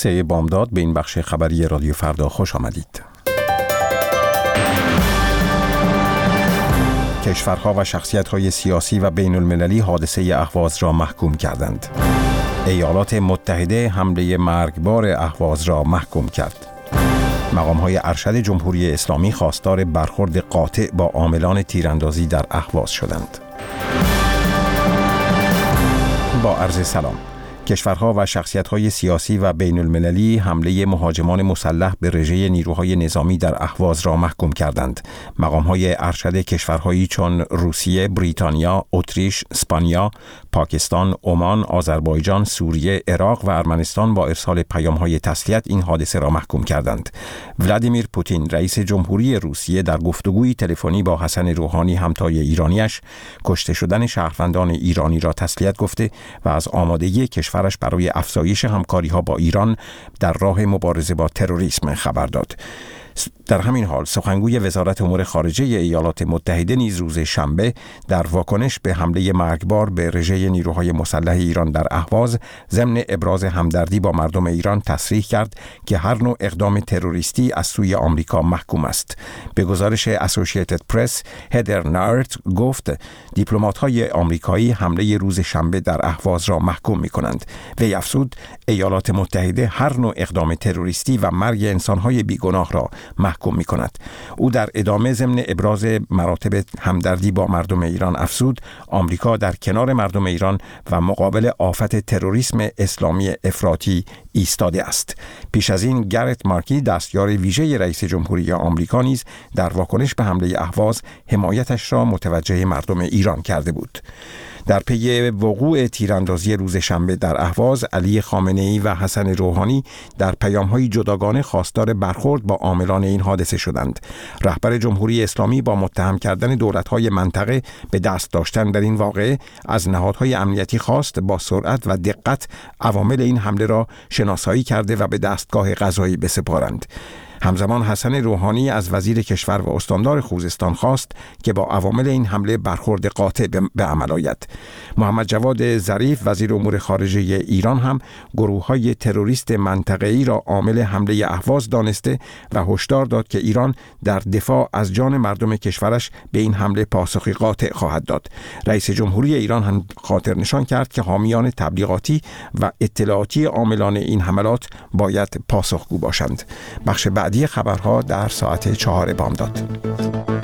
سه بامداد به این بخش خبری رادیو فردا خوش آمدید. کشورها و شخصیت‌های سیاسی و بین المللی حادثه اهواز را محکوم کردند. ایالات متحده حمله مرگبار اهواز را محکوم کرد. مقام‌های ارشد جمهوری اسلامی خواستار برخورد قاطع با عاملان تیراندازی در اهواز شدند. با عرض سلام. کشورها و شخصیت‌های سیاسی و بین المللی حمله مهاجمان مسلح به رژه نیروهای نظامی در اهواز را محکوم کردند. مقام‌های ارشد کشورهایی چون روسیه، بریتانیا، اتریش، اسپانیا، پاکستان، عمان، آذربایجان، سوریه، عراق و ارمنستان با ارسال پیام‌های تسلیت این حادثه را محکوم کردند. ولادیمیر پوتین رئیس جمهوری روسیه در گفتگویی تلفنی با حسن روحانی همتای ایرانیش کشته شدن شهروندان ایرانی را تسلیت گفته و از آمادگی کشورش برای افزایش همکاری‌ها با ایران در راه مبارزه با تروریسم خبر داد. در همین حال سخنگوی وزارت امور خارجه ایالات متحده نیز روز شنبه در واکنش به حمله مرگبار به رژه نیروهای مسلح ایران در اهواز ضمن ابراز همدردی با مردم ایران تصریح کرد که هر نوع اقدام تروریستی از سوی آمریکا محکوم است. به گزارش اسوسییتد پرس، هدر نارت گفت دیپلمات‌های آمریکایی حمله روز شنبه در اهواز را محکوم می‌کنند. وی افزود ایالات متحده هر نوع اقدام تروریستی و مرگ انسان‌های بیگناه را محکوم می کند. او در ادامه ضمن ابراز مراتب همدردی با مردم ایران افزود آمریکا در کنار مردم ایران و مقابل آفت تروریسم اسلامی افراطی ایستاده است. پیش از این گرت مارکی دستیار ویژه رئیس جمهوری آمریکا نیز در واکنش به حمله اهواز حمایتش را متوجه مردم ایران کرده بود. در پی وقوع تیراندازی روز شنبه در اهواز، علی خامنه‌ای و حسن روحانی در پیام‌های جداگانه خواستار برخورد با عاملان این حادثه شدند. رهبر جمهوری اسلامی با متهم کردن دولت‌های منطقه به دست داشتن در این واقعه از نهادهای امنیتی خواست با سرعت و دقت عوامل این حمله را شناسایی کرده و به دستگاه قضایی بسپارند. همزمان حسن روحانی از وزیر کشور و استاندار خوزستان خواست که با عوامل این حمله برخورد قاطع به عمل آید. محمد جواد ظریف وزیر امور خارجه ایران هم گروه‌های تروریست منطقه‌ای را عامل حمله اهواز دانسته و هشدار داد که ایران در دفاع از جان مردم کشورش به این حمله پاسخی قاطع خواهد داد. رئیس جمهوری ایران هم خاطر نشان کرد که حامیان تبلیغاتی و اطلاعاتی عاملان این حملات باید پاسخگو باشند. بخش بعدی خبرها در ساعت 4 بامداد.